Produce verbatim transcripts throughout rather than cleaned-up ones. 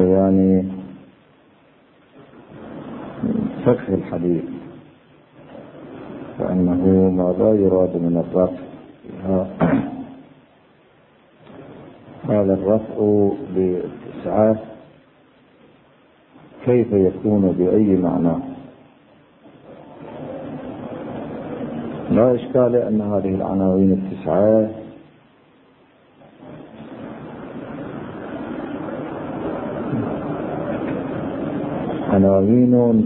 بيان فقه الحديث، فإنه ماذا يراد من الرفع؟ هذا الرفع بالتسعة كيف يكون بأي معنى؟ لا إشكال أن هذه العناوين التسعة عناوين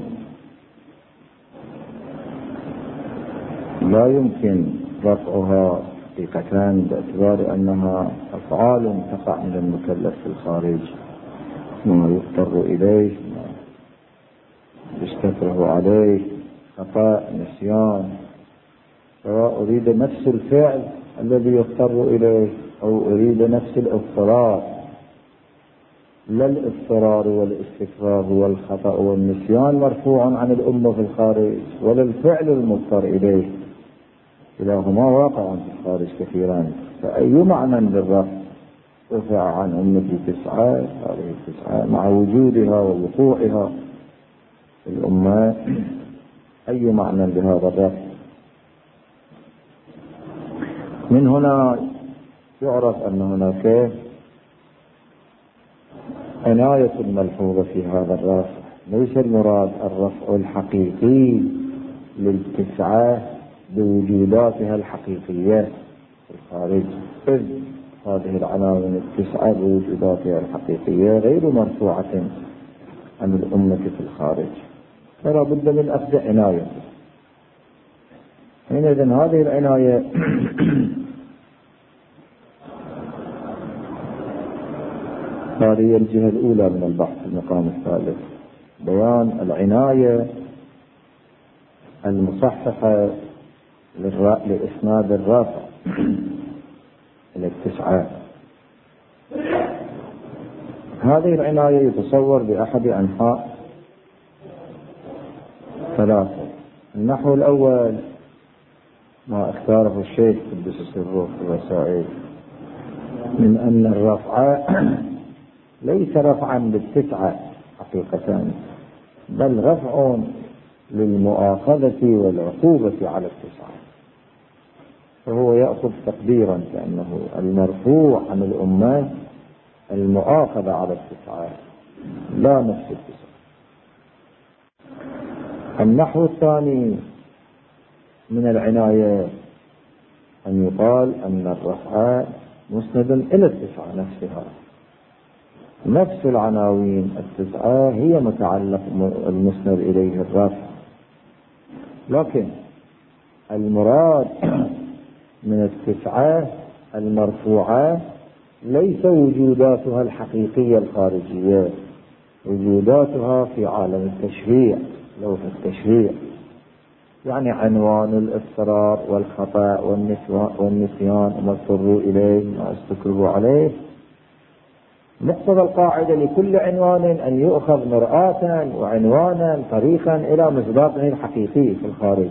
لا يمكن رفعها حقيقة، باعتبار أنها أفعال تقع من المكلف في الخارج، ما يضطر إليه، ما يستكره عليه، خطأ، نسيان، سواء أريد نفس الفعل الذي يضطر إليه أو أريد نفس الاضطرار. لا الاضطرار والاستكراه والخطأ والنسيان مرفوع عن الأمة في الخارج، ولا الفعل المضطر إليه، كلاهما واقع في الخارج كثيرا. فأي معنى للرفع رفع عن أمتي تسعة، هذه التسعة مع وجودها ووقوعها في الأمة، أي معنى لهذا الرفع؟ من هنا يعرف أن هناك عناية ملحوظة في هذا الرفع. ليس المراد الرفع الحقيقي للتسعة بوجوداتها الحقيقية في الخارج، إذ هذه العناوين التسعة بوجوداتها الحقيقية غير مرفوعة عن الأمة في الخارج، فلا بد من أخذ عناية. حينئذ هذه العناية هذه الجهة الأولى من البحث في المقام الثالث، بيان العناية المصححة لإسناد الرافع إلى التسعة. هذه العناية يتصور بأحد أنحاء ثلاثة. النحو الأول ما اختاره الشيخ قدس سره في الوسائل من أن الرفع ليس رفعا بالتسعة حقيقة، بل رفع للمؤاخذة والعقوبة على التسعة، فهو يأخذ تقديرا كأنه المرفوع عن الأمة المؤاخذة على التسعة لا نفس التسعة. النحو الثاني من العناية أن يقال أن الرفع مسند إلى التسعة نفسها، نفس العناوين التسعة هي متعلق المسند إليه الرفع، لكن المراد من التسعة المرفوعة ليس وجوداتها الحقيقية الخارجية، وجوداتها في عالم التشريع، لوح التشريع، يعني عنوان الاضطرار والخطأ والنسيان وما اضطروا إليه ما استكرهوا عليه. مقتضى القاعدة لكل عنوان أن يؤخذ مرآة وعنوانا طريقا إلى مصداقه الحقيقي في الخارج،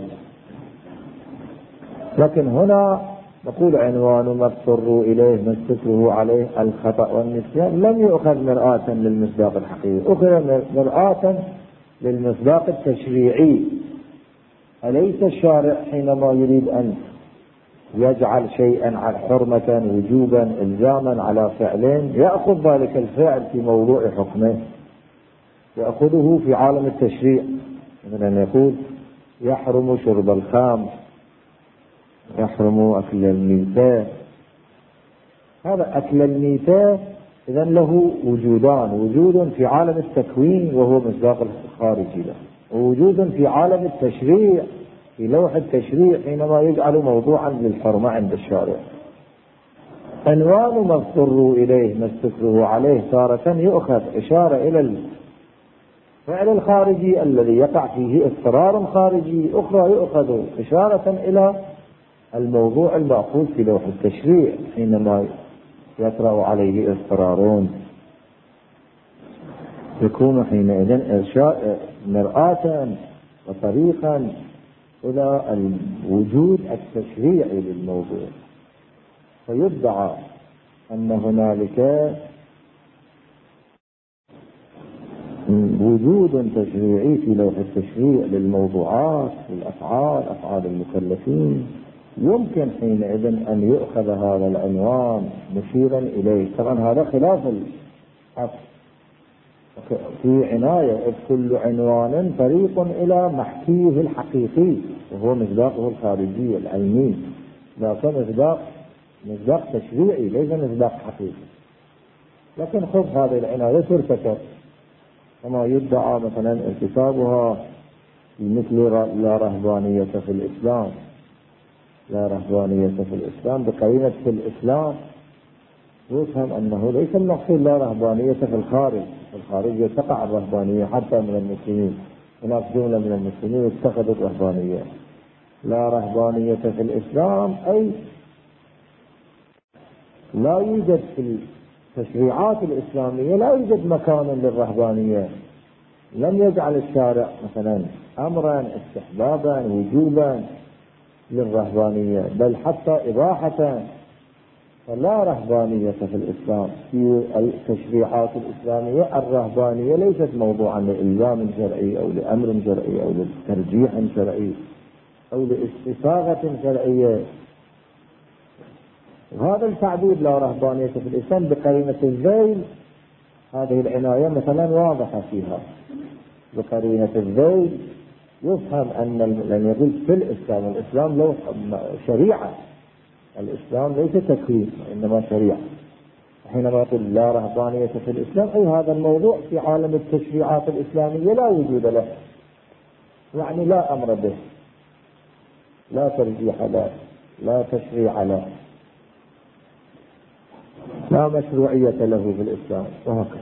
لكن هنا نقول عنوان ما اضطروا إليه ما استكرهوا عليه الخطأ والنسيان لم يؤخذ مرآة للمصداق الحقيقي، أخذ مرآة للمصداق التشريعي. أليس الشارع حينما يريد أن يجعل شيئا عن حرمة وجوبا إلزاما على فعلين يأخذ ذلك الفعل في موضوع حكمه، يأخذه في عالم التشريع، مثلا يقول يحرم شرب الخمر، يحرم أكل الميتة. هذا أكل الميتة إذن له وجودان، وجود في عالم التكوين وهو مصداق الخارجي له، ووجود في عالم التشريع في لوح التشريع حينما يجعل موضوعا للحرمة عند الشارع. عنوان ما اضطروا إليه ما استكرهوا عليه تارة يؤخذ إشارة إلى الفعل الخارجي الذي يقع فيه اضطرار خارجي، أخرى يؤخذ إشارة إلى الموضوع المأخوذ في لوح التشريع حينما يطرأ عليه اضطرارون، يكون حينئذ إرشاء مرآة وطريقا إلى الوجود التشريعي للموضوع. فيدعى أن هنالك وجود تشريعي في لوح التشريع للموضوعات والأفعال أفعال المكلفين، يمكن حينئذ أن يؤخذ هذا العنوان مشيرا إليه. طبعا هذا خلاف الحق، في عناية كل عنوان طريق إلى محكيه الحقيقي وهو مصداقه الخارجي العلمي، لكن مصداق مصداق تشريعي ليس مصداق حقيقي. لكن خذ هذه العناية ترتكب كما يدعى مثلا ارتكابها في مثل لا رهبانية في الإسلام، لا رهبانية في الإسلام بقرينة في الإسلام، يفهم أنه ليس المقصود لا رهبانية في الخارج، في الخارج تقع الرهبانية حتى من المسلمين، هناك جملة من المسلمين اتخذوا الرهبانية. لا رهبانية في الإسلام أي لا يوجد في التشريعات الإسلامية لا يوجد مكان للرهبانية، لم يجعل الشارع مثلا أمرا استحبابا وجوبا للرهبانية، بل حتى إباحة. فلا رهبانية في الإسلام. في التشريعات الإسلامية الرهبانية ليست موضوعا لإلزام شرعي أو لأمر شرعي أو لترجيح شرعي أو لاستفاغة شرعية. وهذا التعبير لا رهبانية في الإسلام بقرينة الذيل، هذه العناية مثلا واضحة فيها. بقرينة الذيل يفهم أن لن يقول في الإسلام، الإسلام له شريعة، الإسلام ليس تكوين وإنما شريعة. حينما يقول لا رهبانية في الإسلام أي هذا الموضوع في عالم التشريعات الإسلامية لا وجود له، يعني لا أمر به، لا ترجيح له، لا تشريع له، لا مشروعية له في الإسلام وهكذا.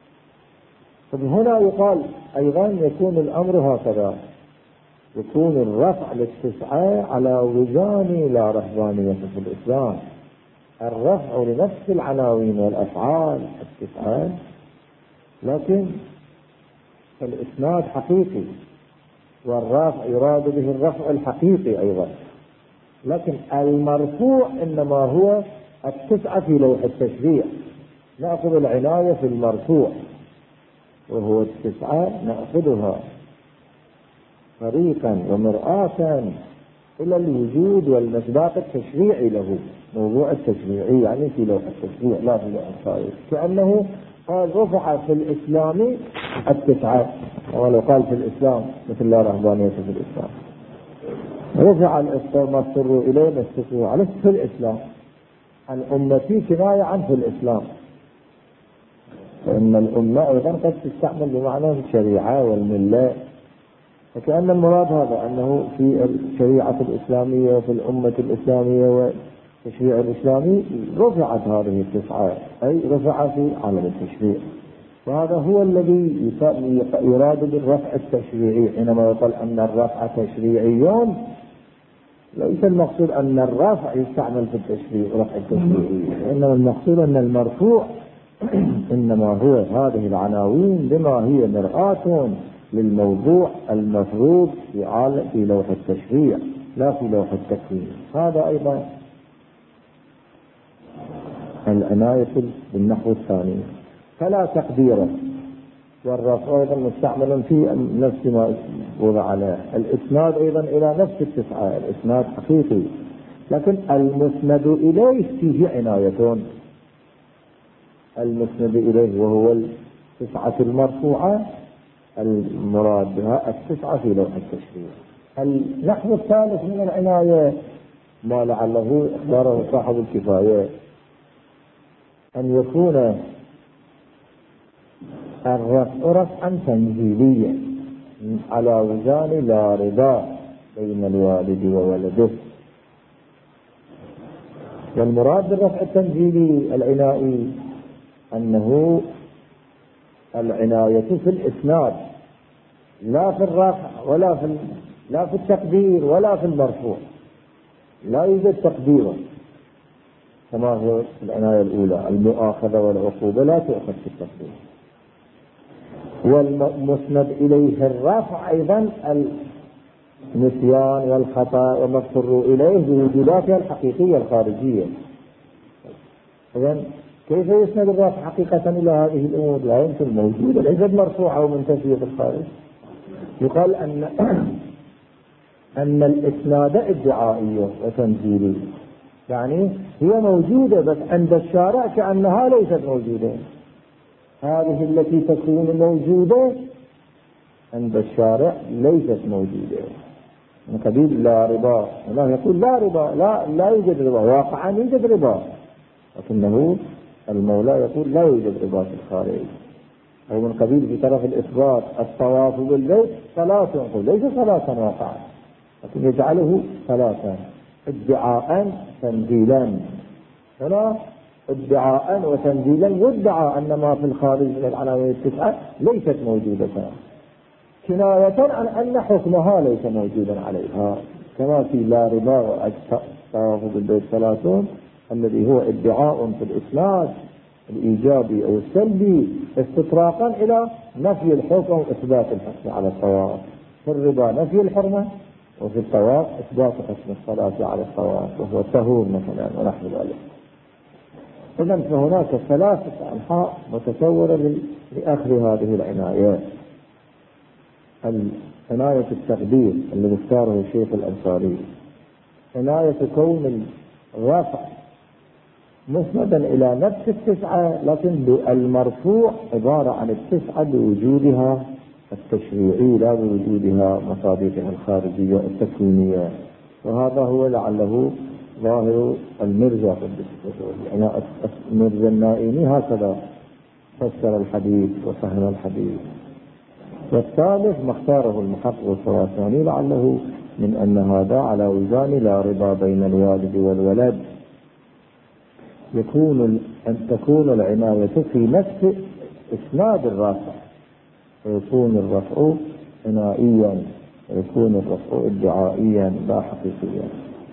فهنا يقال أيضا يكون الأمر هكذا، يكون الرفع للتسعة على وزان لا رهبانية في الإسلام. الرفع لنفس العناوين والأفعال التسعة، لكن الإسناد حقيقي، والرفع يراد به الرفع الحقيقي أيضا، لكن المرفوع إنما هو التسعة في لوح التشريع. نأخذ العناية في المرفوع وهو التسعة، نأخذها طريقا ومرآة إلى الوجود والمصداق التشريعي له، موضوع التشريعي يعني في لوح التشريع لا في لوح الخارج. كأنه قال رفع في الإسلام التسعة، ولو قال في الإسلام مثل لا رهبانية في الإسلام، رفع الإسلام ما اضطروا إليه نستطيع عليه في الإسلام. الأمة كناية عن في الإسلام، فإن الأمة أيضا قد تستعمل بمعنى الشريعة والملة، فكأن المراد هذا أنه في الشريعة الإسلامية وفي الأمة الإسلامية والتشريع الإسلامي رفعت هذه التسعة، أي رفع في عالم التشريع. وهذا هو الذي يراد بالرفع التشريعي. حينما يقول أن الرفع تشريعي ليس المقصود أن الرفع يستعمل في التشريع رفع التشريعي، وإنما المقصود أن المرفوع إنما هو هذه العناوين بما هي مرآة للموضوع المفروض في عالم في لوح التشريع لا في لوح التكوين. هذا أيضا العناية بالنحو الثاني. فلا تقديره، والرفع أيضا مستعمل في نفس ما وضع عليه. الإسناد أيضا إلى نفس التسعة، الإسناد حقيقي، لكن المسند إليه فيه عناية. المسند إليه وهو التسعة المرفوعة المراد بها التسعة في لوح التشريع. النحو الثالث من العناية ما لعله اختاره صاحب الكفاية، أن يكون الرفع رفعا تنزيليا على وزان لا رضا بين الوالد وولده. والمراد بالرفع التنزيلي العنائي أنه العناية في الإسناد لا في الرفع ولا في لا في التقدير ولا في المرفوع، لا يوجد تقديره كما هو العناية الأولى. المؤاخذة والعقوبة لا تؤخذ في التقدير. والمسند إليه الرفع أيضا النسيان والخطأ وما اضطروا إليه بوجوداتها الحقيقية الخارجية. إذن كيف يسند الرفع حقيقة إلى هذه الأمور؟ لا يمكن، موجودة ليست مرفوعة ومنتفية بالخارج. يقال أن أن الإسناد ادعائية وتنزيلية، يعني هي موجودة بس عند الشارع كأنها ليست موجودة. هذه التي تكون موجودة عند الشارع ليست موجودة، من قبيل لا ربا. الله يقول لا ربا، لا لا يوجد ربا، واقعا يوجد ربا، لكنه المولى يقول لا يوجد ربا في الخارج. أو من قبيل في طرف الإثبات الطواف بالبيت صلاة، يقول ليس صلاة واقعا، لكن يجعله صلاة ادعاء تنزيلا. هنا ادعاء وتنزيلا يدعى أن ما في الخارج من العناوين التسعة ليست موجودة، كناية عن أن حكمها ليس موجودا عليها، كما في لا ربا والطواف بالبيت صلاة الذي هو ادعاء في الإسناد الإيجابي أو السلبي استطراقا إلى نفي الحكم وإثبات الحكم على الطواف. في الربا نفي الحرمة، وفي الطواف إثبات حكم الصلاة على الطواف وهو الطهور مثلا ونحو ذلك. إذن فهناك ثلاثة أنحاء متصورة لأخذ هذه العنايات. عناية التقدير اللي اختاره الشيخ الأنصاري، عناية كون الرفع مسندا إلى نفس التسعة، لكن المرفوع عبارة عن التسعة بوجودها التشريعي لا بوجودها مصادقها الخارجية التكوينية. وهذا هو لعله ظاهر المرزا يعني المرزا النائمي هكذا فسر الحديث وفهم الحديث. والثالث ما اختاره المحقق الخراساني لعله من أن هذا على وزان لا ربا بين الوالد والولد، يكون أن تكون العناية في نفس إسناد الرافع، ويكون الرفع عنائيا، ويكون الرفع ادعائيا لا حقيقيا.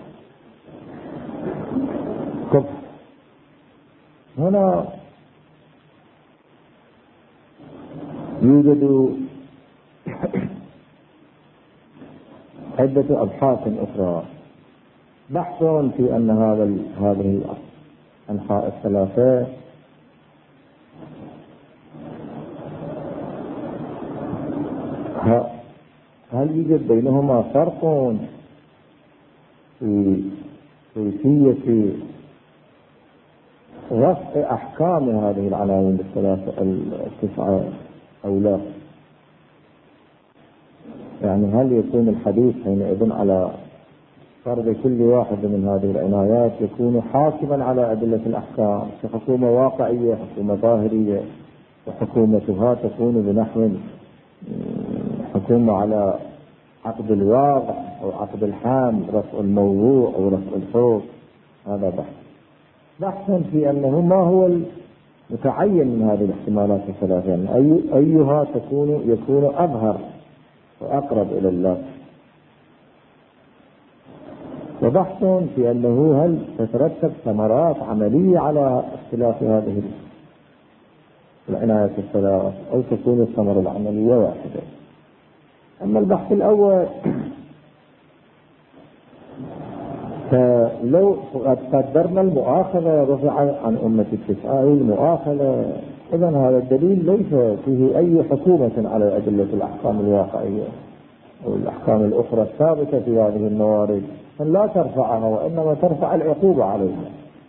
هنا يوجد عدة أبحاث أخرى. بحث في أن هذا هذه الأنحاء الثلاثة هل يوجد بينهما فرق في كيفية رفع أحكام هذه العناوين الثلاثة التسعة أو لا؟ يعني هل يكون الحديث حينئذ على فرض كل واحد من هذه العنايات يكون حاكما على أدلة الأحكام كحكومة واقعية، حكومة ظاهرية، وحكومتها تكون بنحو حكومة على عقد الواقع أو عقد الحام، رفع الموضوع أو رفع الحكم؟ هذا بحث. بحث في أنه ما هو المتعين من هذه الاحتمالات الثلاثة، يعني أي أيها تكون يكون أظهر وأقرب إلى الله. وبحث في أنه هل تترتب ثمرات عملية على اختلاف هذه العناية الثلاث أو تكون الثمرة العملية واحدة. أما البحث الأول فلو قدرنا المؤاخذة رفع عن أمة التسعة المؤاخذة، إذن هذا الدليل ليس فيه أي حكومة على أدلة الأحكام الواقعية أو الأحكام الأخرى الثابتة في هذه الموارد، فلا ترفعها وإنما ترفع العقوبة عليها،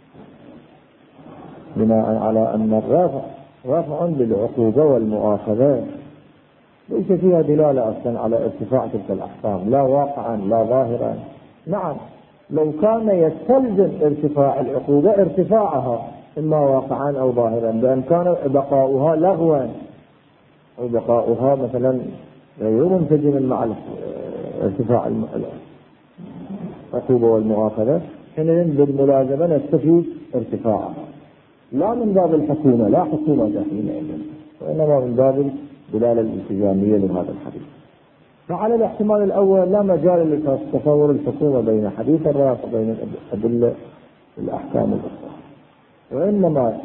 بناء على أن الرفع رفع للعقوبة والمؤاخذة ليس فيها دلالة أصلا على ارتفاع تلك الأحكام لا واقعا لا ظاهرا. نعم لو كان يستلزم ارتفاع العقوبة ارتفاعها إما واقعا أو ظاهرا، بأن كان بقاؤها لغوا أو بقاؤها مثلا غير منسجم مع ارتفاع العقوبة والمؤاخذة، حينئذ بالملازمة نستفيد ارتفاعها، لا من باب الحكومة، لا حكومة داخلية، وإنما من باب الدلالة الالتزامية لهذا الحديث. فعلى الاحتمال الأول لا مجال لتصور الحكومة بين حديث الرافع وبين أدلة الأحكام الأخرى، وإنما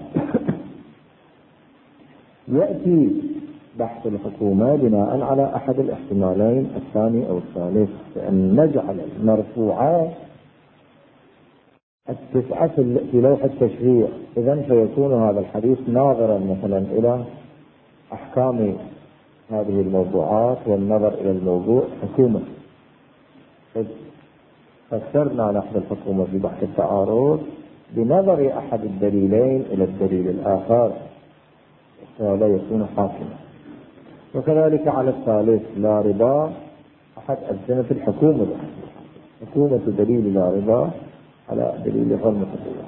يأتي بحث الحكومة بناء على أحد الاحتمالين الثاني أو الثالث، بأن نجعل المرفوعات التسعة في لوح التشريع، إذن فيكون هذا الحديث ناظرا مثلا إلى أحكام هذه الموضوعات والنظر إلى الموضوع حكومة. فسرنا نحن الحكومة في بحث التعارض بنظر أحد الدليلين إلى الدليل الآخر، وهذا يكون حاكما. وكذلك على الثالث لا ربا أحد ألزمة الحكومة، حكومة دليل لا ربا على دليل حرمة الربا.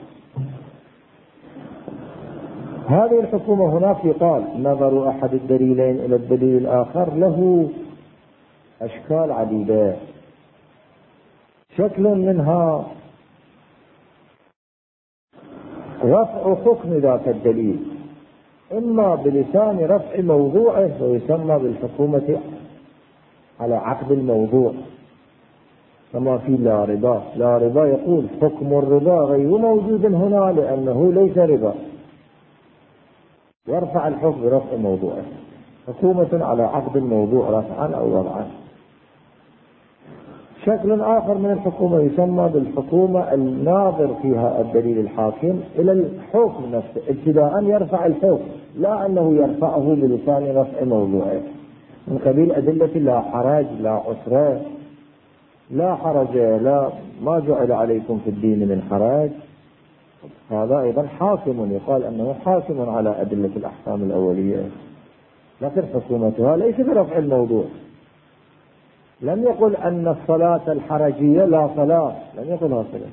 هذه الحكومة هناك يقال نظر أحد الدليلين إلى الدليل الآخر له أشكال عديدة. شكل منها رفع حكم ذاك الدليل إما بلسان رفع موضوعه ويسمى بالحكومة على عقد الموضوع، كما في لا ربا. لا ربا يقول حكم الربا غير موجود هنا لأنه ليس ربا، يرفع الحكم برفع موضوعه، حكومة على عقد الموضوع رفعا أو وضعا. شكل آخر من الحكومة يسمى بالحكومة الناظر فيها الدليل الحاكم إلى الحكم نفسه، ابتداء يرفع الحكم لا أنه يرفعه بلسان رفع موضوعه، من قبيل أدلة لا حرج لا عسرة، لا حرج، لا ما جعل عليكم في الدين من حرج. هذا أيضا حاكم، يقال أنه حاكم على أدلة الأحكام الأولية، لكن حكومتها ليس برفع الموضوع. لم يقل أن الصلاة الحرجية لا صلاة، لم يقل هكذا،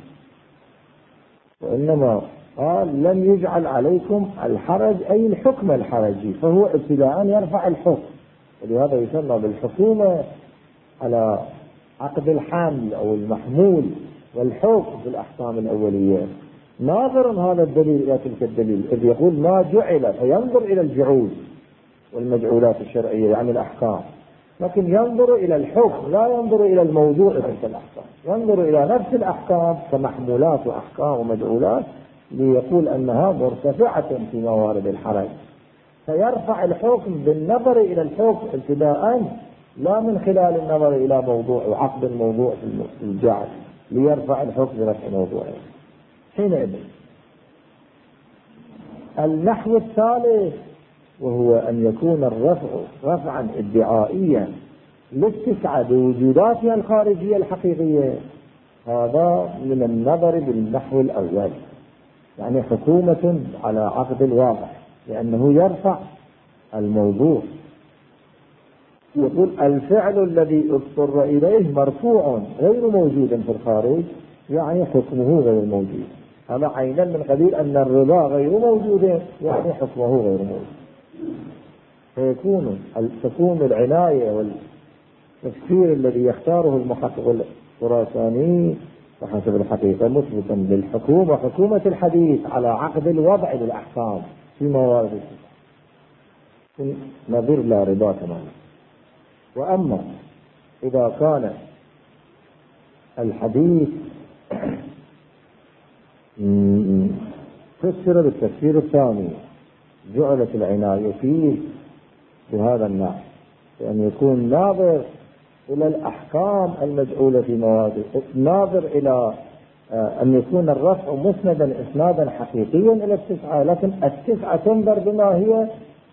وإنما قال لم يجعل عليكم الحرج أي الحكم الحرجي، فهو ابتداء يرفع الحكم، ولهذا يسمى بالحكومة على عقد الحمل أو المحمول والحكم في الأحكام الأولية. ناظر هذا الدليل إلى تلك الدليل، إذ يقول ما جعل، فينظر إلى الجعول والمجعولات الشرعية يعني الأحكام، لكن ينظر إلى الحكم لا ينظر إلى الموضوع تلك الأحكام، ينظر إلى نفس الأحكام كمحمولات وأحكام ومجعولات ليقول أنها مرتفعة في موارد الحرج، فيرفع الحكم بالنظر إلى الحكم ابتداء لا من خلال النظر إلى موضوع وعقد الموضوع في الجعل، ليرفع الحكم برفع موضوعه. حينئذ النحو الثالث وهو أن يكون الرفع رفعا ادعائيا للتسعة بوجوداتها الخارجية الحقيقية، هذا من النظر بالنحو الأول، يعني حكومة على عقد الواقع، لأنه يرفع الموضوع. يقول الفعل الذي اضطر إليه مرفوع غير موجود في الخارج، يعني حكمه غير موجود. هذا عينا من قبيل أن الرضا غير موجود، يعني حكمه غير موجود. فيكون تكون العناية والتفسير الذي يختاره المحقق الخراساني وحسب الحقيقة مثبتا للحكومة حكومة الحديث على عقد الوضع للأحكام في موارد نظير لا رضا تماما. وأما إذا كان الحديث فسر بالتفسير الثاني جعلت العناية فيه بهذا النحو، لأن يكون ناظر إلى الأحكام المجعولة في مواد، ناظر إلى أن يكون الرفع مسندا إسنادا حقيقيا إلى التسعة، لكن التسعة تنظر بما هي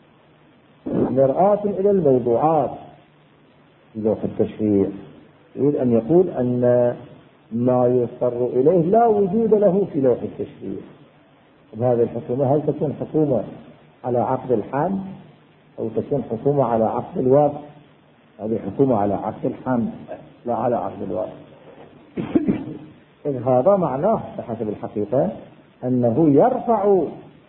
مرآة إلى الموضوعات في لوح التشريع. يريد أن يقول أن ما يضطر إليه لا وجود له في لوح التشريع. هذه الحكومة هل تكون حكومة على عقد الحمل أو تكون حكومة على عقد الوضع؟ هذه حكومة على عقد الحمل لا على عقد الوضع. إذ هذا معناه بحسب الحقيقة أنه يرفع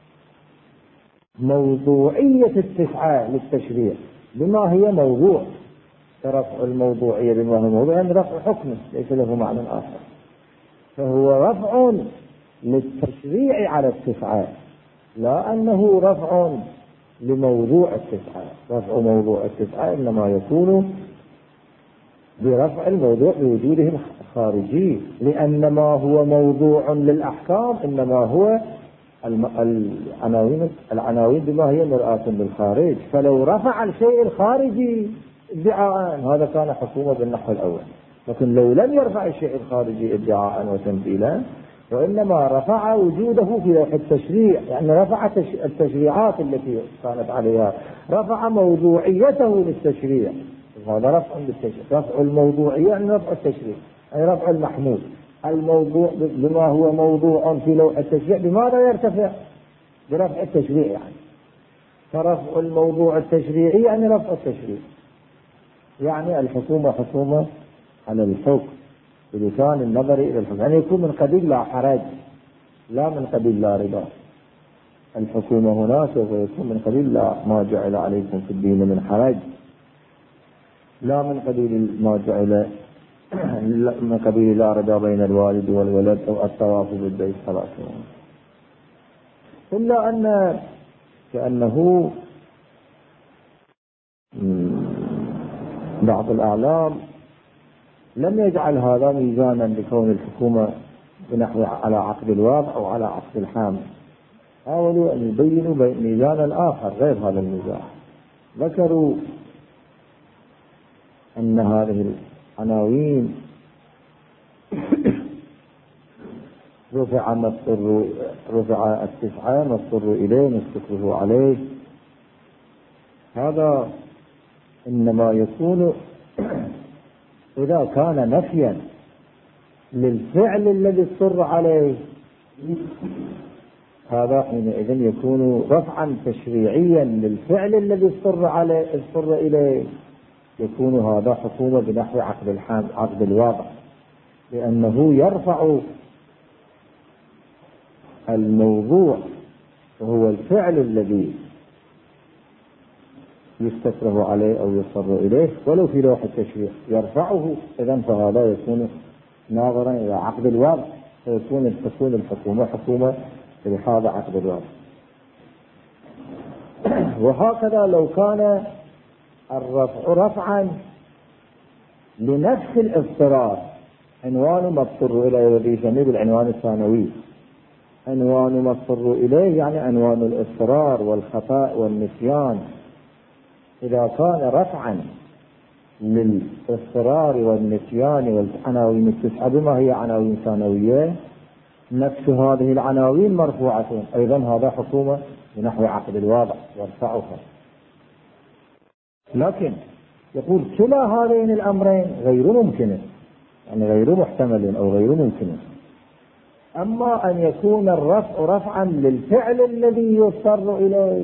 موضوعية التسعة للتشريع بما هي موضوع، رفع الموضوعية بما هو موضوع يعني رفع حكمه ليس له معنى آخر، فهو رفع للتشريع على التسعة، لا أنه رفع لموضوع التسعة. رفع موضوع التسعة إنما يكون برفع الموضوع بوجوده الخارجي، لأن ما هو موضوع للأحكام إنما هو العناوين العناوين بما هي مرآة للخارج، فلو رفع الشيء الخارجي ادعاء هذا كان حكومة بالنحو الأول، لكن لو لم يرفع الشيء الخارجي ادعاء وتمثيلا وإنما رفع وجوده في لوح التشريع، يعني رفع التشريعات التي كانت عليها، رفع موضوعيته للتشريع. هذا رفع للتشريع، رفع الموضوعية يعني رفع التشريع، أي يعني رفع المحمول. الموضوع بما هو موضوع في لوح التشريع بماذا يرتفع؟ برفع التشريع يعني. فرفع الموضوع التشريعي يعني رفع التشريع، يعني الحكومة حكومة على الحكم بلسان النظر إلى الحكم، يعني يكون من قبيل لا حرج، لا من قبيل لا ربا. الحكومة هنا سوف يكون من قبيل لا ما جعل عليكم في الدين من حرج، لا من قبيل ما جعل من قبيل لا ربا بين الوالد والولد أو الطواف بالبيت خلاص. إلا أن كأنه بعض الأعلام لم يجعل هذا ميزانا لكون الحكومة بنحو على عقد الوضع أو على عقد الحامل، حاولوا أن يبينوا ميزانا آخر غير هذا الميزان. ذكروا أن هذه العناوين رفع مضطر رفع التسعة مضطر إليه مستكره عليه، هذا إنما يكون إذا كان نفيا للفعل الذي اضطر عليه، هذا حينئذ يكون رفعا تشريعيا للفعل الذي اضطر عليه اضطر إليه، يكون هذا حكومة بنحو عقد الحام عقد الواقع، لأنه يرفع الموضوع وهو الفعل الذي يستكره عليه أو يضطر إليه ولو في لوح التشريع يرفعه، إذن فهذا يكون ناظرا إلى عقد الوضع، فيكون تكون الحكومة حكومة بهذا عقد الوضع. وهكذا لو كان الرفع رفعا لنفس الاضطرار، عنوان ما اضطر إليه الذي يسميه بالعنوان الثانوي، عنوان ما اضطر إليه يعني عنوان الاضطرار والخطأ والنسيان، إذا كان رفعا للاضطرار والنسيان والعناوين التسعة بما هي عناوين ثانوية، نفس هذه العناوين مرفوعة، أيضا هذا حكومة بنحو عقد الواضع يرفعها. لكن يقول كلا هذين الأمرين غير ممكن، يعني غير محتمل أو غير ممكن. أما أن يكون الرفع رفعا للفعل الذي يضطر إليه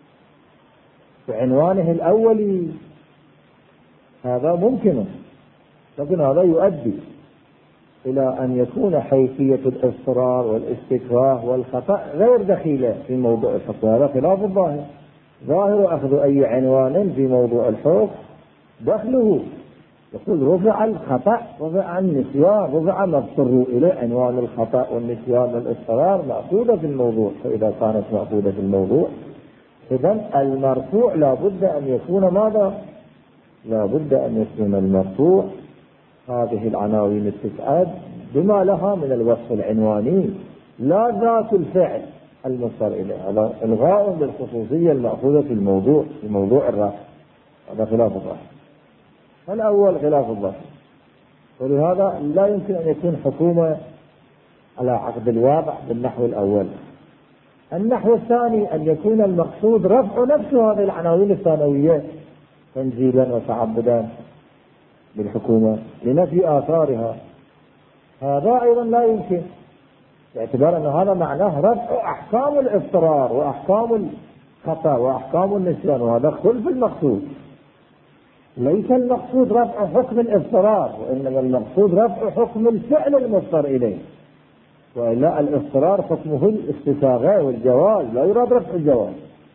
بعنوانه الأولي هذا ممكن، لكن هذا يؤدي إلى أن يكون حيثية الاضطرار والاستكراه والخطأ غير دخيلة في موضوع الحكم، هذا خلاف الظاهر. ظاهر أخذ أي عنوان في موضوع الحكم دخله، يقول رفع الخطأ رفع النسيان رفع ما اضطروا إليه، عنوان الخطأ والنسيان والاضطرار مأخوذة في الموضوع، فإذا كانت مأخوذة في الموضوع إذن المرفوع لا بد أن يكون ماذا؟ لا بد أن يكون المرفوع هذه العناوين التسعة بما لها من الوصف العنواني، لا ذات الفعل المضطر إليه، هذا إلغاء للخصوصية المأخوذة في الموضوع في موضوع الرفع، هذا خلاف الظاهر. الأول خلاف الظاهر، ولهذا لا يمكن أن يكون حكومة على عقد الواضع بالنحو الأول. النحو الثاني أن يكون المقصود رفع نفس هذه العناوين الثانوية تنزيلا وتعبدا بالحكومة لنفي آثارها، هذا أيضا لا يمكن، باعتبار أن هذا معناه رفع أحكام الاضطرار وأحكام الخطأ وأحكام النسيان، وهذا خلف المقصود. ليس المقصود رفع حكم الاضطرار، وإنما المقصود رفع حكم الفعل المضطر إليه، وإلا الاضطرار حكمه الاستساغة والجواز، لا يراد رفع الجواز.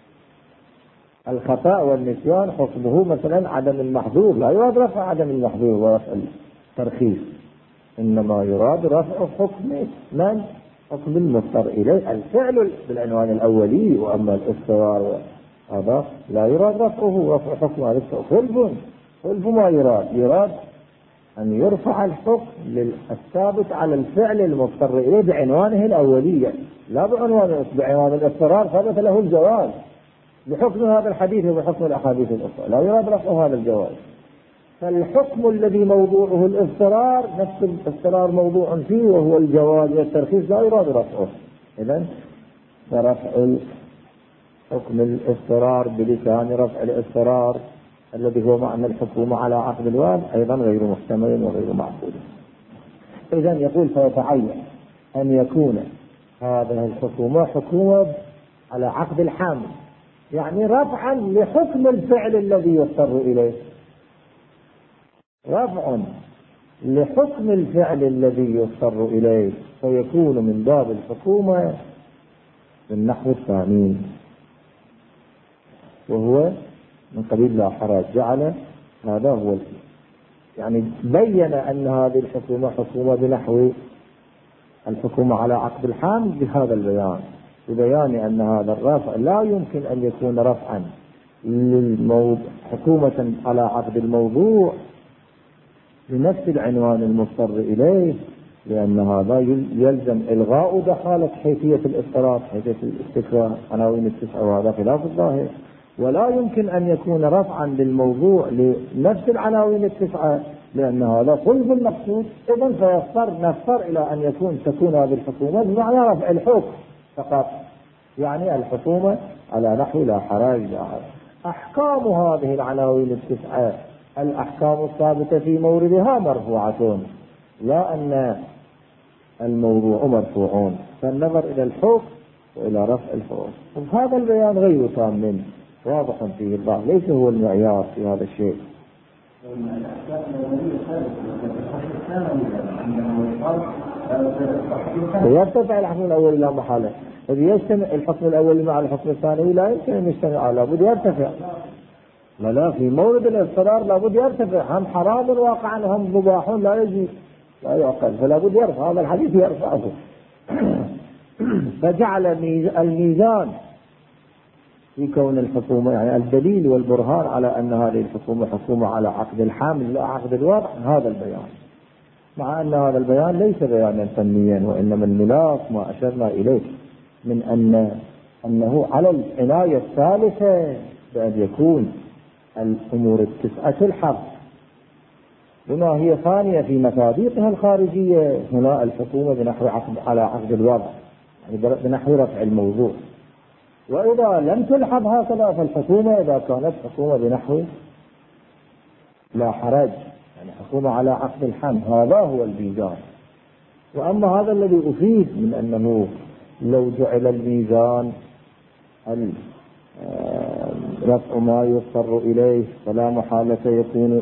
الخطأ والنسيان حكمه مثلا عدم المحظور، لا يراد رفع عدم المحظور ورفع الترخيص، إنما يراد رفع حكم من؟ حكم المضطر إليه الفعل بالعنوان الأولي، وأما الاضطرار هذا لا يراد رفعه، رفع حكم هذا خلف خلف ما يراد، يراد أن يرفع الحكم للثابت على الفعل المضطر إليه بعنوانه الأولية، لا بعنوان بعنوان الاضطرار ثبت له الجواز بحكم هذا الحديث وبحكم الأحاديث الأخرى، لا يراد رفع هذا الجواز. فالحكم الذي موضوعه الاضطرار نفس الاضطرار موضوع فيه وهو الجواز والترخيص لا يراد رفعه. إذن فرفع حكم الاضطرار بلسان رفع الاضطرار الذي هو معنى الحكومة على عقد الواد أيضا غير محتمل وغير معقول. إذن يقول فيتعين أن يكون هذه الحكومة حكومة على عقد الحامل، يعني رفعا لحكم الفعل الذي يضطر إليه، رفع لحكم الفعل الذي يضطر إليه، فيكون من باب الحكومة بالنحو الثاني وهو من قبيل لا حرج، جعل هذا هو الفعل. يعني بين أن هذه الحكومة حكومة بنحو الحكومة على عقد الحامل بهذا البيان، ببيان أن هذا الرفع لا يمكن أن يكون رفعا للموضوع حكومة على عقد الموضوع بنفس العنوان المضطر إليه، لأن هذا يلزم إلغاء دخالة حيثية الاضطرار، حيثية الاستكراء عناوين التسعة، وهذا خلاف الظاهر. ولا يمكن أن يكون رفعا للموضوع لنفس العناوين التسعة، لأن هذا صلب المقصود. إذن فيضطر نضطر إلى أن يكون تكون هذه الحكومة بمعنى رفع الحكم فقط، يعني الحكومة على نحو لا حرج لا حرج. أحكام هذه العناوين التسعة الأحكام الثابتة في موردها مرفوعة، لا أن الموضوع مرفوعون، فالنظر إلى الحكم وإلى رفع الحكم. وهذا البيان غير تام واضح فيه الضعف، ليس هو المعيار في هذا الشيء. ويرتفع الحكم الأول لا محالة، إذ يجتمع الحكم الأول مع الحكم الثاني لا يمكن أن يجتمع، لابد يرتفع. لا لا في مورد الاضطرار لابد يرتفع، هم حرام واقعا هم مباحون لا يجي لا يعقل، فلا بد يرفع، هذا الحديث يرفعه. فجعل الميزان في كون الحكومة، يعني الدليل والبرهان على أن هذه الحكومة حكومة على عقد الحامل لا عقد الوضع، هذا البيان، مع أن هذا البيان ليس بيانا فنيا، وإنما الملاك ما أشرنا إليه من أن أنه على العناية الثالثة بأن يكون الأمور التسعة الحق بما هي ثانية في مصادقها الخارجية، هنا الحكومة بنحو عقد على عقد الوضع، يعني بنحو رفع الموضوع. وإذا لم تلحظ هكذا فالحكومة إذا كانت حكومة بنحو لا حرج، يعني حكومة على عقد الحمل، هذا هو الميزان. وأما هذا الذي أفيد من أنه لو جعل الميزان رفع ما يضطر إليه فلا محالة يكون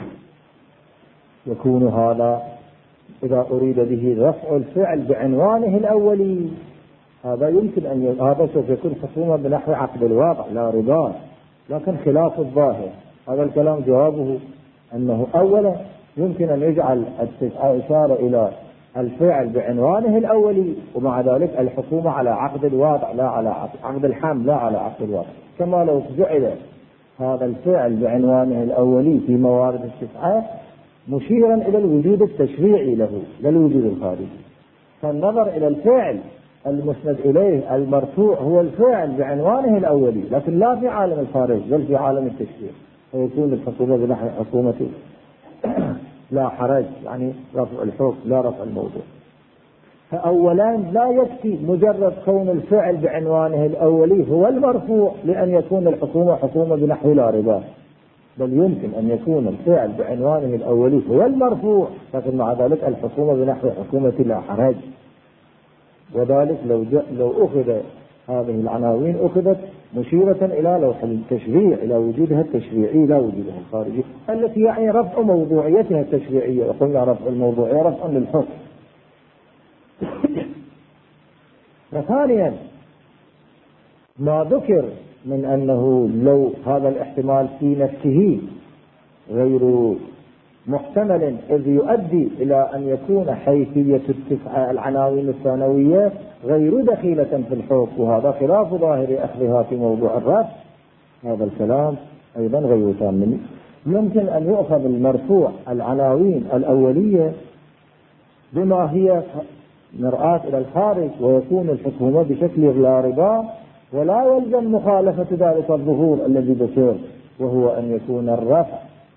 يكون هذا إذا أريد به رفع الفعل بعنوانه الأولي، هذا يمكن أن ي... هذا سوف يكون حكومة بنحو عقد الواقع لا رضا، لكن خلاف الظاهر. هذا الكلام جوابه أنه أولا يمكن أن يجعل الإشارة إلى الفعل بعنوانه الأولي، ومع ذلك الحكومة على عقد الواقع لا على عقد الحمل لا على عقد الواقع، كما لو جعل هذا الفعل بعنوانه الأولي في موارد التسعة مشيرا إلى الوجود التشريعي له لا الوجود الخارجي. فالنظر إلى الفعل المسند إليه المرفوع هو الفعل بعنوانه الأولي، لكن لا في عالم الخارج بل في عالم التشريع، فيكون الحكومة بنحو حكومة لا حرج، يعني رفع الحكم لا رفع الموضوع. فأولا لا يكفي مجرد كون الفعل بعنوانه الأولي هو المرفوع لأن يكون الحكومة حكومة بنحو لا رضا، بل يمكن أن يكون الفعل بعنوانه الأولي هو المرفوع لكن مع ذلك الحكومة بنحو حكومة لا حرج. وذلك لو لو أخذ هذه العناوين أخذت مشيرة إلى لوح التشريع، إلى وجودها التشريعي لا وجودها الخارجي، التي يعني رفع موضوعيتها التشريعية، وقلنا رفع الموضوعية رفع للحكم. وثانيا ما ذكر من أنه لو هذا الاحتمال في نفسه غير محتمل إذ يؤدي إلى أن يكون حيثية التسعة العناوين الثانوية غير دخيلة في الحكم، وهذا خلاف ظاهر أخذها في موضوع الرفع، هذا الكلام أيضا غير تام. يمكن أن يؤخذ المرفوع العناوين الأولية بما هي مرآة إلى الخارج ويكون الحكومة بشكل لا رضا، ولا يلزم مخالفة ذلك الظهور الذي ذكر، وهو أن يكون الرفع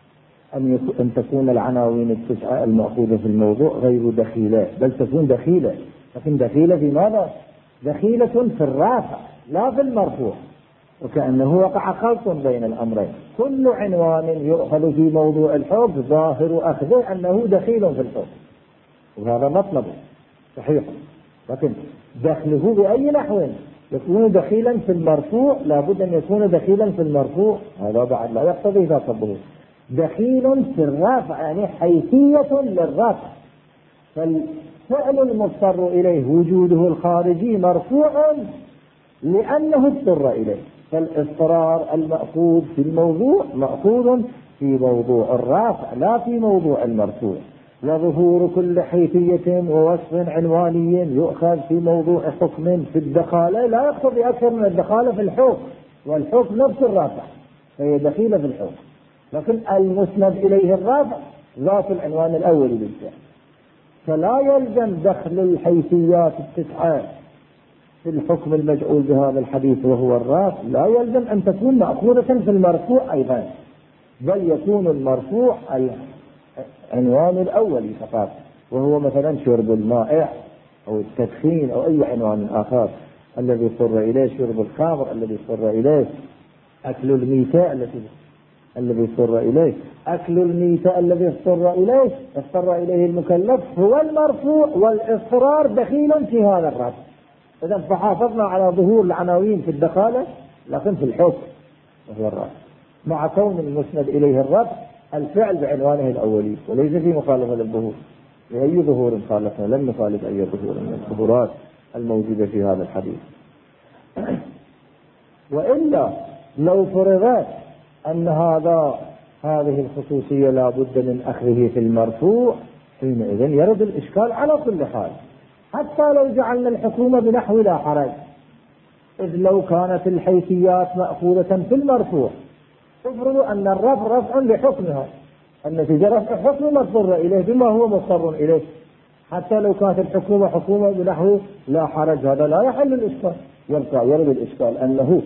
أن, أن تكون العناوين التسعة المأخوذة في الموضوع غير دخيلة، بل تكون دخيلة، لكن دخيلة في ماذا؟ دخيلة في الرافع لا في المرفوع، وكأنه وقع خلط بين الأمرين. كل عنوان يؤخذ في موضوع الحكم ظاهر أخذه أنه دخيل في الحكم، وهذا مطلبه صحيح، لكن دخله بأي نحو يكون دخيلا في المرفوع لابد أن يكون دخيلا في المرفوع، هذا بعد لا يقتضي ذاته. دخيل في الرافع يعني حيثية للرافع، فالفعل المضطر إليه وجوده الخارجي مرفوع لأنه اضطر إليه، فالاضطرار المأخوذ في الموضوع مأخوذ في موضوع الرافع لا في موضوع المرفوع. وظهور كل حيثية ووصف عنواني يؤخذ في موضوع حكم في الدخالة لا يقتضي أكثر من الدخالة في الحكم، والحكم نفس الرافع فهي دخيلة في الحكم، لكن المسند إليه الرافع ذات العنوان الأول بالفعل، فلا يلزم دخل الحيثيات التسعة في الحكم المجعول بهذا الحديث وهو الرافع، لا يلزم أن تكون مأخوذة في المرفوع أيضا، بل يكون المرفوع العنوان الأولي فقط، وهو مثلا شرب الماء أو التدخين أو أي عنوان آخر الذي اضطر إليه، شرب الخمر الذي اضطر إليه، أكل الميتة التي الذي اضطر إليه، أكل الميتة الذي اضطر إليه اضطر إليه المكلف هو المرفوع، والإصرار دخيل في هذا الرفع. إذا فحافظنا على ظهور العناوين في الدخالة لكن في الحكم وهو الرفع، مع كون المسند إليه الرفع الفعل بعنوانه الأولي وليس في مخالفة للظهور. لأي ظهور خالفنا؟ لم نخالف أي ظهور من الظهورات الموجودة في هذا الحديث. وإلا لو فرضت أن هذا هذه الخصوصية لا بد من أخذه في المرفوع، حينئذ يرد الإشكال على كل حال، حتى لو جعلنا الحكومة بنحو لا حرج، إذ لو كانت الحيثيات مأخوذة في المرفوع افرضوا أن الرفع رفع لحكمها، النتيجة رفع حكم مضطر إليه بما هو مضطر إليه، حتى لو كانت الحكومة حكومة بنحو لا حرج هذا لا يحل الإشكال، يرجع يرد الإشكال أنه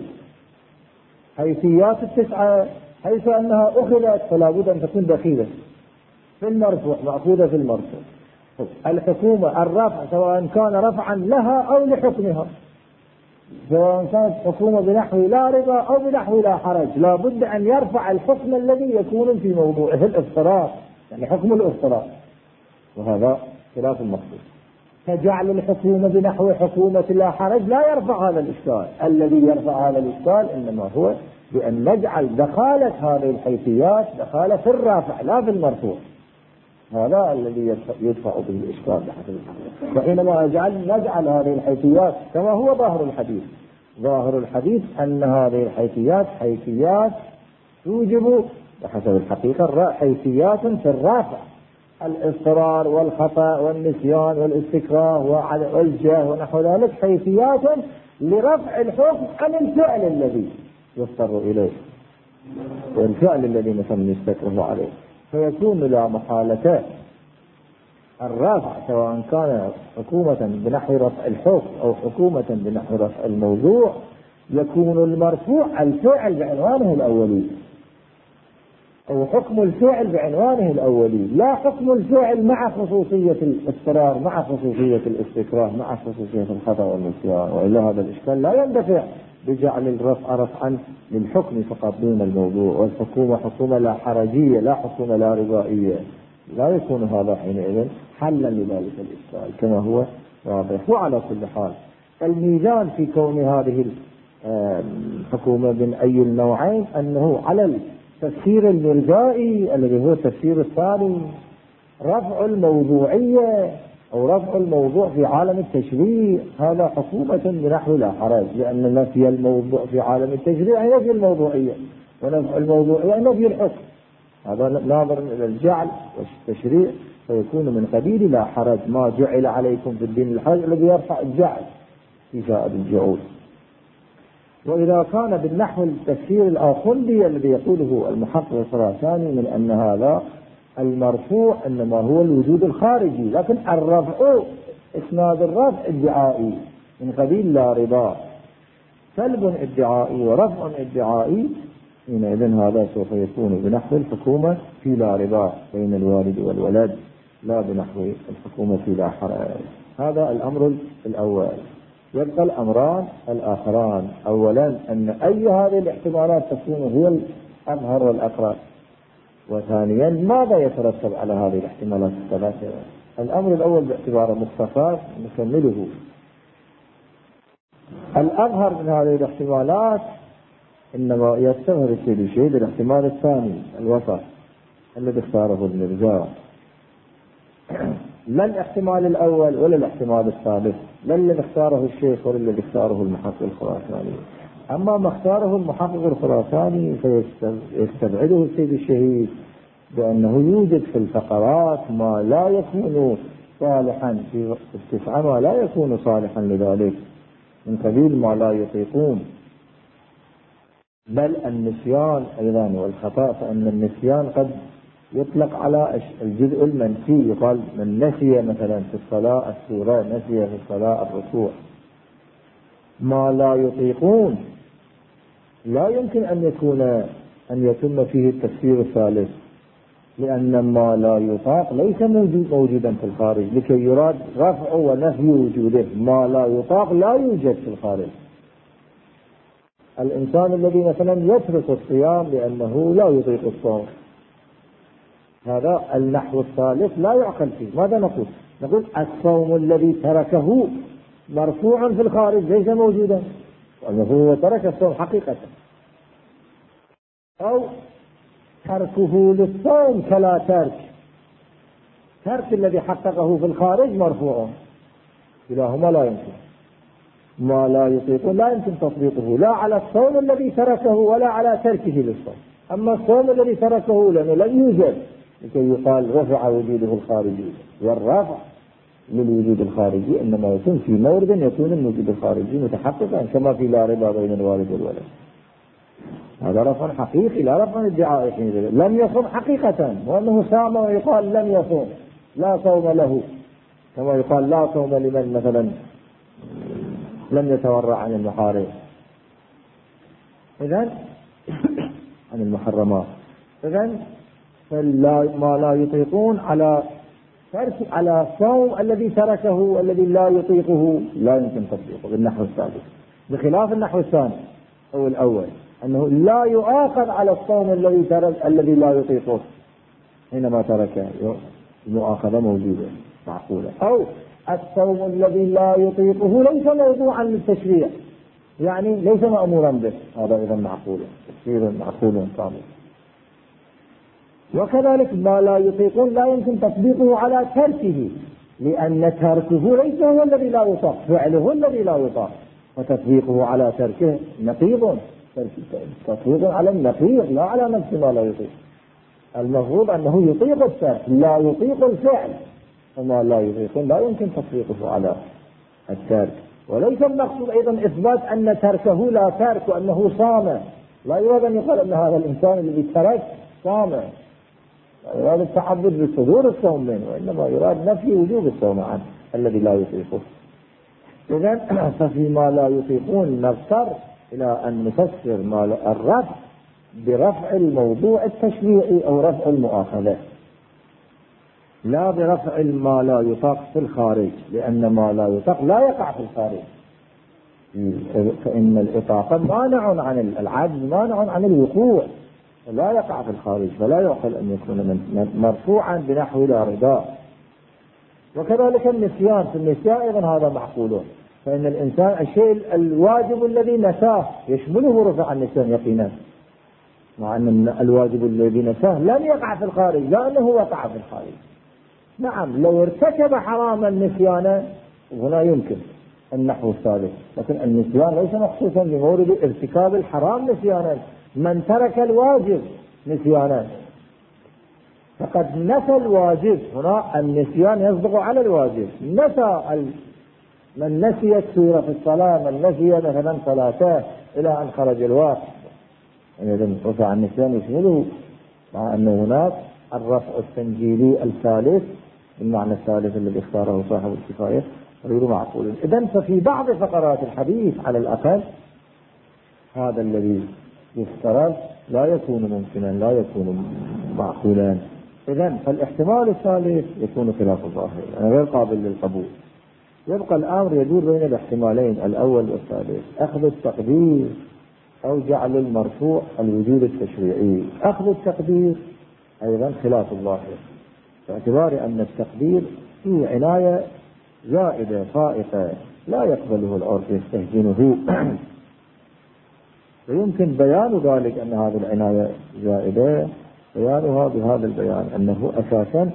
حيثيات التسعة حيث أنها أخذت فلا بد أن تكون دخيلة في المرفوع مأخوذة في المرفوع. الحكومة الرفع سواء كان رفعا لها أو لحكمها، سواء كانت حكومة بنحو لا رضا أو بنحو لا حرج، لا بد أن يرفع الحكم الذي يكون في موضوعه الاضطرار، يعني حكم الاضطرار، وهذا خلاف المقصود. فجعل الحكومة بنحو حكومة لا حرج لا يرفع هذا الإشكال، الذي يرفع هذا الإشكال إنما هو بأن نجعل دخالة هذه الحيثيات دخالة في الرافع لا في المرفوع، هذا الذي يدفع به الإشكال بحسب الحديث. وحينما نجعل نجعل هذه الحيثيات كما هو ظاهر الحديث، ظاهر الحديث أن هذه الحيثيات حيثيات توجب بحسب الحقيقة حيثيات في الرافع، الاضطرار والخطأ والنسيان والاستكراه والجاه ونحو ذلك حيثيات لرفع الحكم عن الفعل الذي يضطر إليه والفعل الذي مثلا يستكره عليه، فيكون لا محالة الرافع سواء كان حكومة بنحو رفع الحكم أو حكومة بنحو رفع الموضوع يكون المرفوع الفعل بعنوانه الأولي أو حكم الفعل بعنوانه الأولي، لا حكم الفعل مع خصوصية الاضطرار مع خصوصية الاستكراه مع خصوصية الخطأ والنسيان، وإلا هذا الإشكال لا يندفع بجعل الرفع رفعا للحكم فقط دون الموضوع، والحكومة حكومة لا حرجية لا حكومة لا رضائية، لا يكون هذا حينئذ حلا لذلك الإشكال كما هو واضح. وعلى كل حال الميزان في كون هذه الحكومة من أي النوعين أنه على التفسير المرجائي الذي هو التفسير الثاني رفع الموضوعية أو رفع الموضوع في عالم التشريع هذا حكومة بنحو لا حرج، لأن نفي الموضوع في عالم التشريع نفي الموضوعية، ونفع الموضوعية نفي الحكم، هذا ناظر إلى الجعل والتشريع فيكون من قبيل لا حرج، ما جعل عليكم في الدين الحرج الذي يرفع الجعل في فائد الجعول. وإذا كان بالنحو التفسير الآخندي الذي يقوله المحقق الخراساني من أن هذا المرفوع إنما هو الوجود الخارجي، لكن الرفع إسناد الرفع ادعائي من قبيل لا رضا، سلب ادعائي ورفع ادعائي، حينئذ هذا سوف يكون بنحو الحكومة في لا ربا بين الوالد والولد، لا بنحو الحكومة في لا حرج. هذا الأمر الأول. يبقى الأمران الآخران، أولا أن أي هذه الاحتمالات تكون هي الأظهر والأقرب، وثانيا ماذا يترتب على هذه الاحتمالات الثلاثة. الأمر الأول باعتباره مختصر نكمله. الأظهر من هذه الاحتمالات إنما يستظهر الشيء بشيء بالاحتمال الثاني الوسط الذي اختاره المرزا، لا الاحتمال الأول ولا الاحتمال الثالث، لا الذي اختاره الشيخ ولا الذي اختاره المحقق الخراساني. أما ما اختاره المحقق الخراساني فيستبعده السيد الشهيد بأنه يوجد في الفقرات ما لا يكون صالحا في التسعة، ما لا يكون صالحا لذلك من قبيل ما لا يطيقون، بل النسيان أيضا والخطأ. فإن النسيان قد يطلق على الجزء المنفي، يقال من نسي مثلا في الصلاة السورة، نسي في الصلاة الركوع. ما لا يطيقون لا يمكن أن يكون أن يتم فيه التفسير الثالث، لأن ما لا يطاق ليس موجود موجودا في الخارج لكي يراد رفع ونفي وجوده. ما لا يطاق لا يوجد في الخارج. الإنسان الذي مثلا يترك الصيام لأنه لا يطيق الصوم، هذا النحو الثالث لا يعقل فيه. ماذا نقول؟ نقول الصوم الذي تركه مرفوع في الخارج ليس موجودا، وأنه هو ترك الصوم حقيقة. أو تركه للصوم كلا ترك، ترك الذي حققه في الخارج مرفوع، كلاهما لا يمكن. ما لا يطيق لا يمكن تطبيقه لا على الصوم الذي تركه ولا على تركه للصوم. أما الصوم الذي تركه لأنه لم يوجد لكي يقال رفع وجوده الخارجي، والرفع للوجود الخارجي إنما يكون في مورد يكون الوجود الخارجي متحققا، كما في لا ربا بين الوالد والولد. هذا رفع حقيقي لا رفع ادعائي. حين لم يصوم حقيقة، وأنه صام ويقال لم يصوم لا صوم له، كما يقال لا صوم لمن مثلا لم يتورع عن المحارم، إذن عن المحرمات. إذن ما لا يطيقون على ترك على الصوم الذي تركه والذي لا يطيقه لا يمكن تطبيقه بالنحو الثالث، بخلاف النحو الثاني أو الأول أنه لا يؤاخذ على الصوم الذي ترك الذي لا يطيقه حينما تركه، المؤاخذة موجودة معقولة. أو الصوم الذي لا يطيقه ليس موضوعا للتشريع، يعني ليس مأمورا به، هذا إذا معقول تفسير معقول كامل. وكذلك ما لا يطيقون لا يمكن تطبيقه على تركه، لأن تركه ليس هو الذي لا يطاق، فعله الذي لا يطاق، وتطبيقه على تركه نقيض، تطبيق على النقيض لا على نفس ما لا يطيق. المفروض أنه يطيق الترك لا يطيق الفعل، وما لا يطيقون لا يمكن تطبيقه على الترك. وليس المقصود أيضا إثبات أن تركه لا ترك وأنه صام، لا يراد أن يقال أن هذا الإنسان الذي ترك صام، لا يراد التعبد بصدور الصوم منه، وإنما يراد نفي وجوب الصوم عنه الذي لا يطيقه. إذن ففيما لا يطيقون نضطر إلى أن نفسر الرفع برفع الموضوع التشريعي أو رفع المؤاخذة، لا برفع ما لا يطاق في الخارج، لأن ما لا يطاق لا يقع في الخارج، فإن الإطاقة مانع عن العجز، مانع عن الوقوع، لا يقع في الخارج، فلا يعقل أن يكون مرفوعا بنحو لا رضا. وكذلك النسيان، في النسيان أيضا هذا معقول، فإن الإنسان الشيء الواجب الذي نساه يشمله رفع النسيان يقينا، مع أن الواجب الذي نساه لم يقع في الخارج، لا أنه وقع في الخارج. نعم لو ارتكب حراما نسيانا هنا يمكن النحو الثالث، لكن النسيان ليس مخصوصا بمورد ارتكاب الحرام نسيانا، من ترك الواجب نسيانا فقد نسى الواجب، هنا النسيان يصدق على الواجب. نسى ال... من نسي السورة في الصلاة، من نسي مثلا صلاته إلى أن خرج الوقت، يعني رفع النسيان يشمله، مع أن هناك الرفع التنجيلي الثالث المعنى الثالث الذي اختاره صاحب الكفاية غير معقول. إذن ففي بعض فقرات الحديث على الأقل هذا الذي يفترض لا يكون ممكنا، لا يكون معقولا. إذن فالاحتمال الثالث يكون خلاف الظاهر، يعني غير قابل للقبول. يبقى الأمر يدور بين الاحتمالين الأول والثالث، أخذ التقدير أو جعل المرفوع الوجود التشريعي. أخذ التقدير أيضا خلاف الظاهر، باعتبار أن التقدير فيه عناية زائدة فائقة لا يقبله العرف يستهجنه ويمكن بيان ذلك أن هذه العناية زائدة بيانها بهذا البيان، أنه أساسا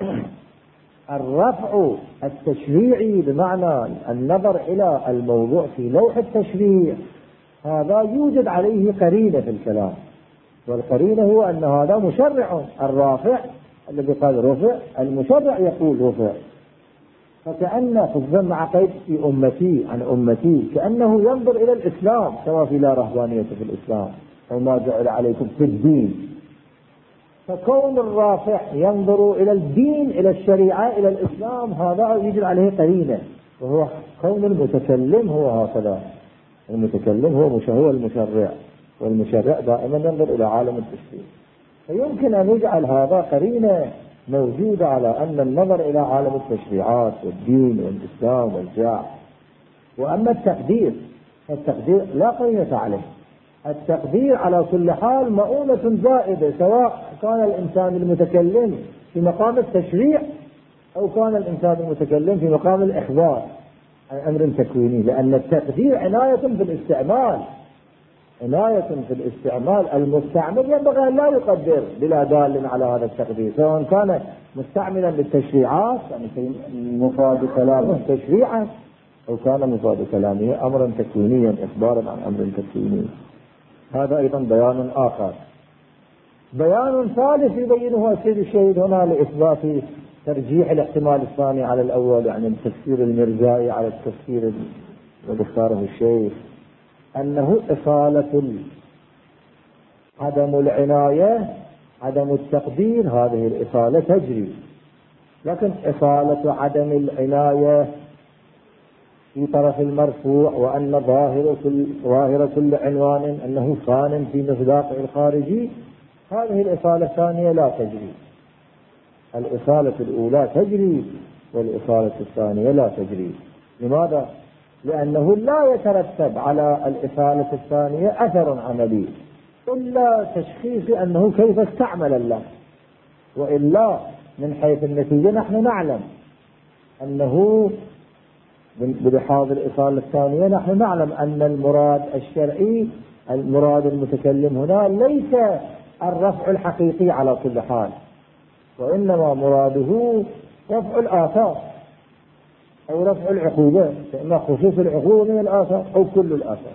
الرفع التشريعي بمعنى النظر إلى الموضوع في لوح التشريع هذا يوجد عليه قرينة في الكلام، والقرينة هو أن هذا مشرع. الرافع الذي قال رفع، المشرع يقول رفع. فكأن خصوصا مع قيد في أمتي عن أمتي كأنه ينظر إلى الإسلام، سواء في لا رهبانية في الإسلام أو ما جعل عليكم في الدين. فكون الرافع ينظر إلى الدين، إلى الشريعة، إلى الإسلام، هذا يوجد عليه قرينة، وهو كون المتكلم هو هكذا. المتكلم هو هو المشرع، والمشرع دائما ينظر إلى عالم التشريع. فيمكن أن يجعل هذا قرينة موجودة على أن النظر إلى عالم التشريعات والدين والإسلام والجاع. وأما التقدير فالتقدير لا قرينة عليه. التقدير على كل حال مؤونة زائدة، سواء كان الإنسان المتكلم في مقام التشريع أو كان الإنسان المتكلم في مقام الإخبار عن أمر تكويني، لأن التقدير عناية في الاستعمال، عناية في الاستعمال. المستعمل ينبغي أن لا يقدر بلا دال على هذا التقدير، سواء كان مستعملا للتشريعات يعني مفاد كلامه تشريعا، أو كان مفاد كلامه أمرا تكوينيا إخبارا عن أمر تكويني. هذا أيضا بيان آخر. بيان ثالث يبينه السيد الشهيد هنا لإثبات ترجيح الاحتمال الثاني على الأول، يعني التفسير المرجائي على التفسير الذي اختاره الشيخ، أنه إصالة عدم العناية عدم التقدير، هذه الإصالة تجري، لكن إصالة عدم العناية في طرف المرفوع وأن ظاهر كل, ظاهر كل عنوان أنه ثان في مصداقه الخارجي، هذه الإصالة الثانية لا تجري. الإصالة الأولى تجري والإصالة الثانية لا تجري. لماذا؟ لأنه لا يترتب على الإصالة الثانية أثر عملي إلا تشخيص أنه كيف استعمل الله، وإلا من حيث النتيجة نحن نعلم أنه بلحاظ الإصالة الثانية نحن نعلم أن المراد الشرعي المراد المتكلم هنا ليس الرفع الحقيقي على كل حال، وإنما مراده رفع الآثار أو رفع العقوبة، فإن خصوص العقوبة من الآثار أو كل الآثار.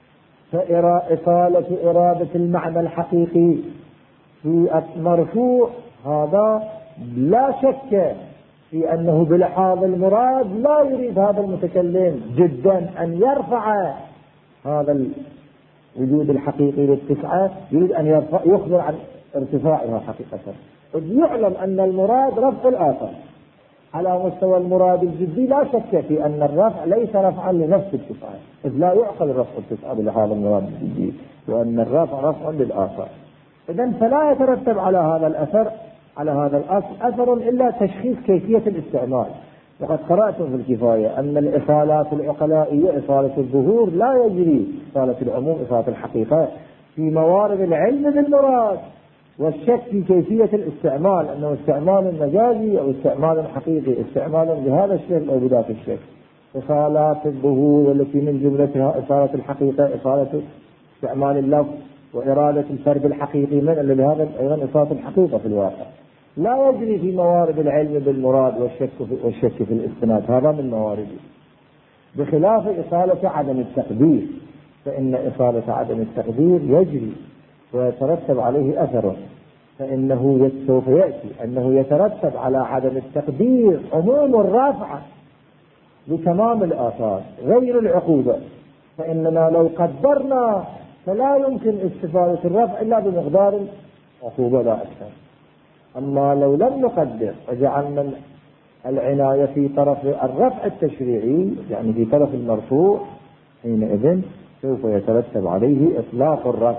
فإصالة إرادة المعنى الحقيقي في المرفوع هذا لا شك في أنه بلحاظ المراد لا يريد هذا المتكلم جدا أن يرفع هذا الوجود الحقيقي للتسعة، يريد أن يرفع يخبر عن ارتفاعها حقيقة، إذ يعلم أن المراد رفع الآثار. على مستوى المراد الجدي لا شك في أن الرفع ليس رفعا لنفس التسعة، إذ لا يعقل رفع التسعة بلحاظ المراد الجدي، وأن الرفع رفع للآثار. إذن فلا يترتب على هذا الأثر على هذا الأصل أثر إلا تشخيص كيفية الاستعمال. وقد قرأتم في الكفاية أن الإصالات العقلائية إصالة الظهور لا يجري، إصالة العموم إصالة الحقيقة في موارد العلم بالمراد، والشك في كيفية الاستعمال أنه استعمال مجازي أو استعمال حقيقي، استعمال بهذا الشكل أو بذاك الشكل. إصالات الظهور التي من جملتها إصالة الحقيقة، إصالة استعمال اللفظ وإرادة الفرد الحقيقي من الذي هذا أيضا إصالة الحقيقة في الواقع لا يجري في موارد العلم بالمراد والشك في, والشك في الاستناد، هذا من موارده. بخلاف إصالة عدم التقدير، فإن إصالة عدم التقدير يجري ويترتب عليه أثر، فإنه سوف يأتي أنه يترتب على عدم التقدير عموم الرافعة لتمام الآثار غير العقوبة، فإننا لو قدرنا فلا يمكن استفادة الرفع إلا بمقدار العقوبة لا أكثر. أما لو لم نقدر وجعلنا العناية في طرف الرفع التشريعي يعني في طرف المرفوع، حينئذ سوف يترتب عليه إطلاق الرفع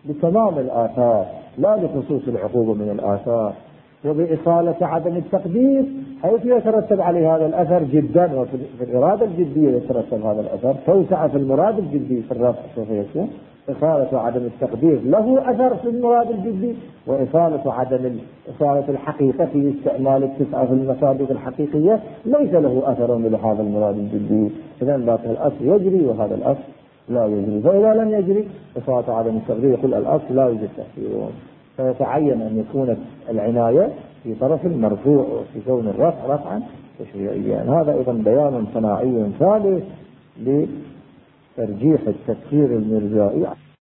بتمام الآثار لا لخصوص العقوبة من الآثار، وبإصالة عدم التقدير حيث يترتب عليه هذا الأثر جدا، وفي الإرادة الجدية يترتب هذا الأثر. توسع في المراد الجدي في الرفع سوف يكون إصالة عدم التقدير له أثر في المراد الجدي، وإصالة عدم إصالة الحقيقة في استعمال التسعة في المصادق الحقيقية ليس له أثر لهذا المراد الجدي. إذن باقي الأصل يجري وهذا الأصل لا يجري. فإذا لم يجري إصالة عدم التقدير يقول الأصل لا يوجد تأثير، فيتعين أن يكون العناية في طرف المرفوع وفي كون الرفع رفعا تشريعيا. هذا أيضا بيان صناعي ثالث لترجيح التفسير المرجائي.